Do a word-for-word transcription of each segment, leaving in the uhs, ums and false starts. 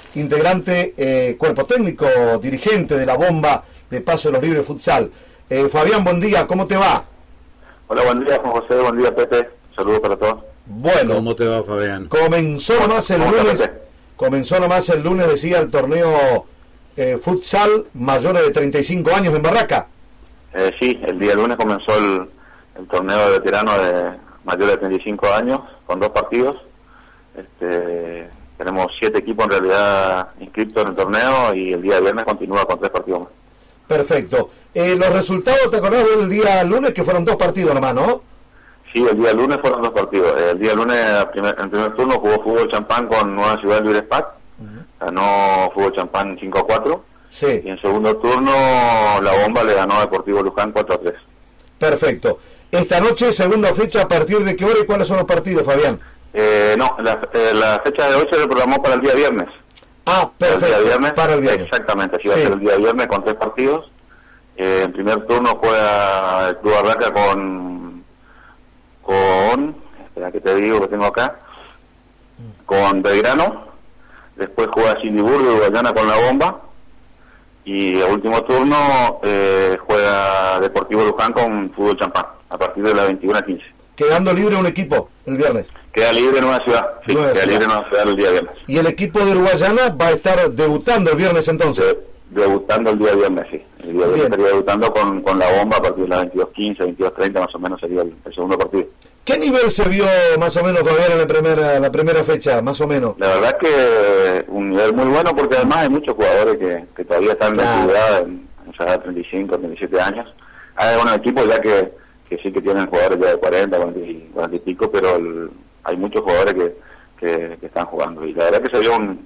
integrante, eh, cuerpo técnico, dirigente de la Bomba de Paso de los Libres Futsal. Eh, Fabián, buen día, ¿cómo te va? Hola, buen día, Juan José, buen día, Pepe. Saludos para todos. Bueno, ¿cómo te va, Fabián? Comenzó nomás el lunes, comenzó nomás el lunes, decía, el torneo eh, futsal mayores de treinta y cinco años en Barraca. Eh, sí, el día lunes comenzó el, el torneo de veteranos de mayores de treinta y cinco años, con dos partidos. Este, tenemos siete equipos en realidad inscritos en el torneo y el día viernes continúa con tres partidos más. Perfecto. Eh, los resultados, ¿te acordás del día lunes? Que fueron dos partidos nomás, ¿no? Sí, el día lunes fueron dos partidos. El día lunes, primer, en el primer turno, jugó Fútbol Champán con Nueva Ciudad Libre Spac. Uh-huh. Ganó Fútbol Champán cinco a cuatro. Sí. Y en segundo turno, La Bomba le ganó a Deportivo Luján cuatro a tres. Perfecto. Esta noche, segunda fecha, ¿a partir de qué hora y cuáles son los partidos, Fabián? Eh, no, la, eh, la fecha de hoy se programó para el día viernes. Ah, perfecto. Para el día viernes, para el viernes. Exactamente, así sí. va a ser el día viernes con tres partidos. Eh, en primer turno juega el Club Barraca con... con... espera que te digo que tengo acá. Con Belgrano. Después juega Cindiburgo y Guayana con La Bomba. Y el último turno eh, juega Deportivo Luján con Fútbol Champán, a partir de las veintiuna a quince. Quedando libre un equipo el viernes. Queda libre en Nueva Ciudad, sí, Nueva queda ciudad. libre en Nueva Ciudad el día viernes. ¿Y el equipo de Uruguayana va a estar debutando el viernes entonces? De, debutando el día viernes, sí. El día viernes estaría debutando con, con La Bomba a partir de las veintidós quince, veintidós treinta más o menos sería el, el segundo partido. ¿Qué nivel se vio más o menos, Fabián, en la primera, la primera fecha, más o menos? La verdad es que un nivel muy bueno porque además hay muchos jugadores que, que todavía están claro. en actividad, en, en esa edad de treinta y cinco, treinta y siete años. Hay algunos equipos ya que, que sí que tienen jugadores ya de cuarenta, cuarenta y, cuarenta y pico, pero el, hay muchos jugadores que, que, que están jugando. Y la verdad que se vio un,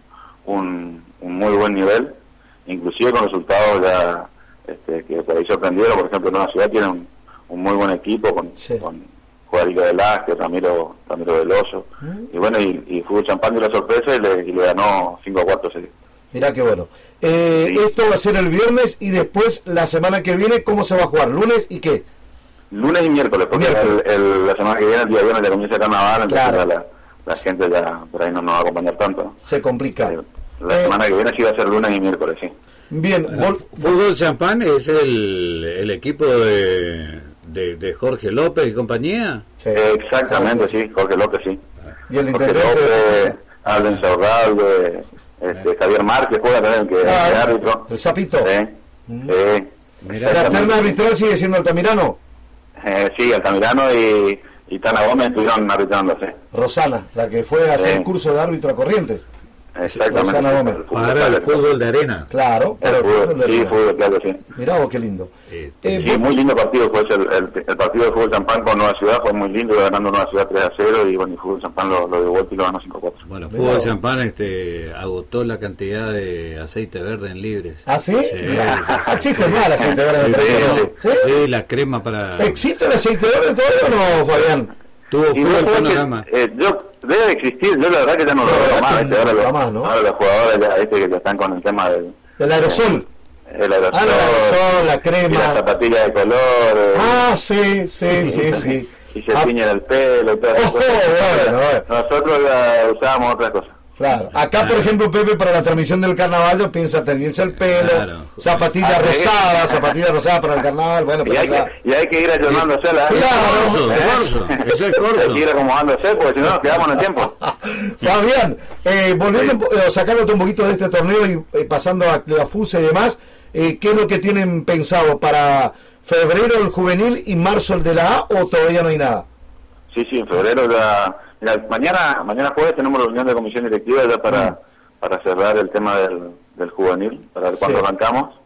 un, un muy buen nivel, inclusive con resultados ya este, que por ahí sorprendieron. Por ejemplo, Nueva Ciudad tiene un, un muy buen equipo con... Sí. con Juarico Velázquez, Ramiro, Ramiro Veloso, mm. y bueno, y, y Fútbol Champán dio la sorpresa y le, y le ganó cinco a cuatro. Sí. Mirá qué bueno. Eh, sí. Esto va a ser el viernes y después la semana que viene, ¿cómo se va a jugar? ¿Lunes y qué? Lunes y miércoles, porque miércoles. El, el, la semana que viene, el día viernes, ya comienza el carnaval, entonces claro. la, la gente ya por ahí no nos va a acompañar tanto, ¿no? Se complica. Eh, la eh. semana que viene sí va a ser lunes y miércoles, sí. Bien. Bueno, Fútbol Champán es el, el equipo de... De, de Jorge López y compañía. Sí. Exactamente, sí, Jorge López, sí. Y el Jorge López, Alden Saurralde, este, Javier Márquez juega también, que ah, es árbitro. El Sapito. Sí, mm. sí. ¿La terna arbitral sigue siendo Altamirano? Eh, sí, Altamirano y, y Tana Gómez estuvieron arbitrándose. Rosana, la que fue a hacer sí. el curso de árbitro a Corrientes. Exactamente. Rosana Gómez. Para el fútbol de arena. Claro, para el, el fútbol, fútbol de sí, arena. fútbol, claro, sí. Mirá vos, qué lindo. Este, eh, sí, muy lindo partido fue ese, el, el, el partido de Fútbol Champán con Nueva Ciudad, fue muy lindo, ganando Nueva Ciudad tres a cero y bueno, y Fútbol Champán lo, lo dio vuelta y lo ganó cinco a cuatro. Bueno, Fútbol Champán este, agotó la cantidad de aceite verde en libres. ¿Ah, sí? Sí. ¿Existe más el aceite verde en sí, ¿Sí? sí, la crema para... ¿Existe el aceite verde todavía o no, Fabián? Tuvo y fue el no panorama. Que, eh, yo debe existir, yo la verdad que ya no lo veo más, este, ahora, los, más ¿no? ahora los jugadores ya, este, que ya están con el tema del... ¿El aerosol? El aerosol, ah, el aerosol, la crema... Y la zapatilla de color... Eh, ah, sí, sí, sí, sí. Y se ah. tiñen el pelo y todas esas oh, cosas. Bueno, bueno. Nosotros ya usábamos otras cosas. Claro, acá por ejemplo Pepe para la transmisión del carnaval yo piensa teñirse el pelo, claro. zapatilla rosada, zapatilla rosada para el carnaval, bueno, y, hay que, y hay que ir ayornándose la claro, ¿eh? Eso es corto. Hay que ir acomodándose porque si no nos quedamos en el tiempo. Fabián, eh, volviendo, sí. eh, sacándote un poquito de este torneo y eh, pasando a la FUSE y demás, eh, ¿qué es lo que tienen pensado para febrero el juvenil y marzo el de la A o todavía no hay nada? Sí, sí, en febrero ya... Mira, mañana mañana jueves tenemos reunión de comisión directiva ya para, mm. para cerrar el tema del, del juvenil, para ver cuándo sí. arrancamos,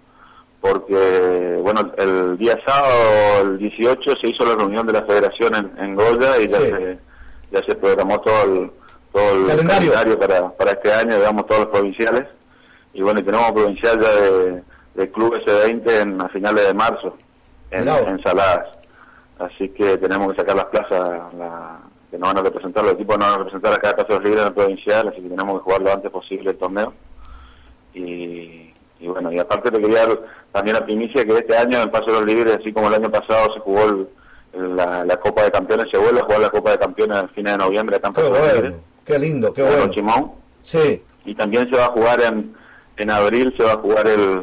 porque, bueno, el día sábado, el dieciocho, se hizo la reunión de la federación en, en Goya y ya, sí. se, ya se programó todo el, todo el calendario, calendario para, para este año, digamos, todos los provinciales, y bueno, y tenemos provincial ya de, de Club ese veinte en, a finales de marzo, en, en Saladas, así que tenemos que sacar las plazas, la... que nos van a representar, los equipos nos van a representar a cada Paso de los Libres en el provincial, así que tenemos que jugar lo antes posible el torneo. Y, y bueno, y aparte te quería dar también la primicia que este año en Paso de los Libres, así como el año pasado se jugó el, el, la, la Copa de Campeones, se vuelve a jugar la Copa de Campeones a fines de noviembre acá en Paso de los Libres. Qué lindo, qué bueno. bueno. Chimón. Sí. y también se va a jugar en, en abril, se va a jugar el,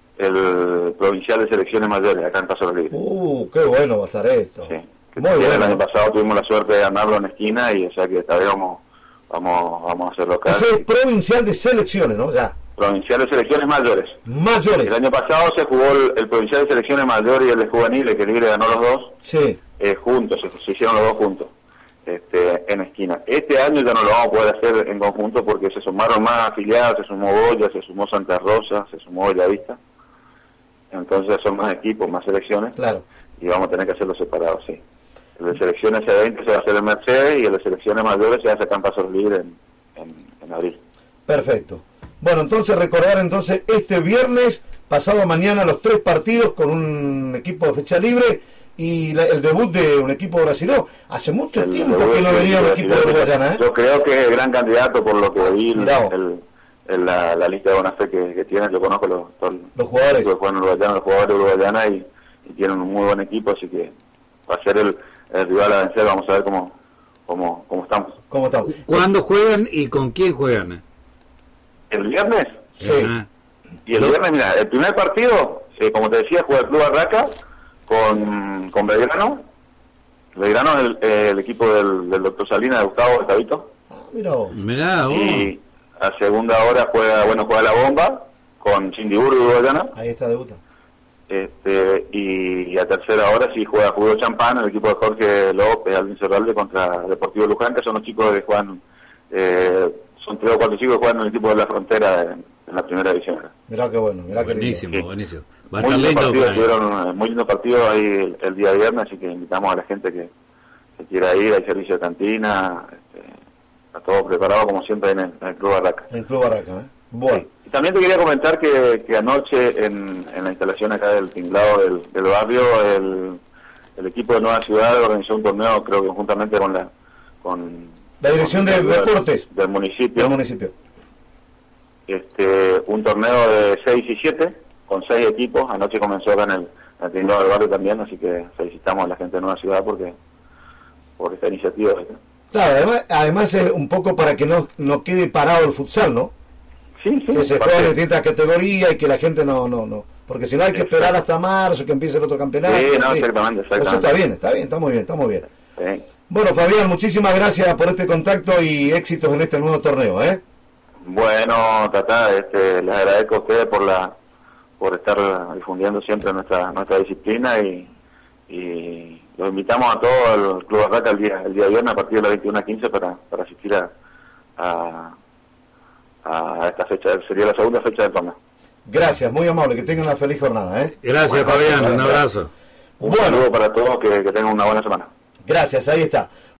el provincial de selecciones mayores acá en Paso Libre. Uh, qué bueno va a estar esto. Sí. Muy bueno. El año pasado tuvimos la suerte de ganarlo en esquina y o sea que esta vez vamos, vamos, vamos a hacerlo acá. Ese es provincial de selecciones, ¿no? Ya. Provincial de selecciones mayores. Mayores. El año pasado se jugó el, el provincial de selecciones mayores y el de juveniles, que Libre ganó los dos. Sí. Eh, juntos, se, se hicieron los dos juntos, este, en esquina. Este año ya no lo vamos a poder hacer en conjunto porque se sumaron más afiliados, se sumó Boya, se sumó Santa Rosa, se sumó Bellavista. Entonces son más equipos, más selecciones. Claro. Y vamos a tener que hacerlo separados, sí. El de selecciones C veinte se va a hacer en Mercedes y el de selecciones mayores se va a hacer en Paso Libre en, en, en abril. Perfecto. Bueno, entonces recordar entonces este viernes, pasado mañana, los tres partidos con un equipo de fecha libre y la, el debut de un equipo brasileño. Hace mucho El tiempo debut que no de- venía un de- equipo de Uruguayana, ¿eh? Yo creo que es el gran candidato por lo que vi el, Mirá vos. el- el- la, la lista de buena fe que, que tiene. Yo conozco los, todos Los jugadores. que juegan en Uruguayana, los jugadores de Uruguayana y, y tienen un muy buen equipo, así que va a ser el, el rival a vencer. Vamos a ver cómo, cómo, cómo estamos. ¿Cómo estamos? Cu- ¿Cuándo juegan y con quién juegan? El viernes, Sí. Ajá. y el Lo- viernes, mira, el primer partido, eh, como te decía, juega el Club Barraca con, con Belgrano. Belgrano es el, eh, el equipo del, del doctor Salinas, de Gustavo Gustavito. Ah, mira vos. Mirá, vos. Y a segunda hora juega, bueno, juega la Bomba con Chindiburo y Uruguayana. Ahí está, debuta. Este, y a tercera hora sí juega Julio Champán, el equipo de Jorge López, Alvin Cerralde contra Deportivo Luján, que son los chicos que juegan, eh, son tres o cuatro chicos que juegan en el equipo de la Frontera en, en la primera división. Mirá qué bueno, mirá qué lindo. Buenísimo, Sí. buenísimo. Va a Muy estar lindo lindo. partido, para- tuvieron eh, muy lindo partido ahí el, el día viernes, así que invitamos a la gente que, que quiera ir, hay servicio de cantina, este, está todo preparado como siempre en el, en el Club Barraca. En Club Barraca, ¿eh? Bueno. Y también te quería comentar que, que anoche en, en la instalación acá del tinglado del, del barrio, el, el equipo de Nueva Ciudad organizó un torneo, creo que conjuntamente con la con La dirección de con- deportes del municipio, del municipio. este un torneo de seis y siete con seis equipos. Anoche comenzó acá en el, en el tinglado del barrio también, así que felicitamos a la gente de Nueva Ciudad porque por esta iniciativa. ¿Viste? Claro, además, además es un poco para que no, no quede parado el futsal, ¿no? Sí, sí, Que se aparte- juegue en distintas categorías y que la gente no, no, no. Porque si no hay que Exacto. esperar hasta marzo que empiece el otro campeonato. Sí, no, así. exactamente, exactamente. Eso está bien, está bien, está muy bien, está muy bien. Sí. Bueno, Fabián, muchísimas gracias por este contacto y éxitos en este nuevo torneo, ¿eh? Bueno, Tata, este, les agradezco a ustedes por la por estar difundiendo siempre nuestra nuestra disciplina y, y los invitamos a todo el Club Barraca el día el día viernes a partir de las veintiuna a quince para, para asistir a, a, a esta fecha, sería la segunda fecha del torneo. Gracias, muy amable, que tengan una feliz jornada, ¿eh? Gracias, Bueno, Fabián. bueno, Un abrazo. Un Bueno. saludo para todos, que, que tengan una buena semana. Gracias, ahí está.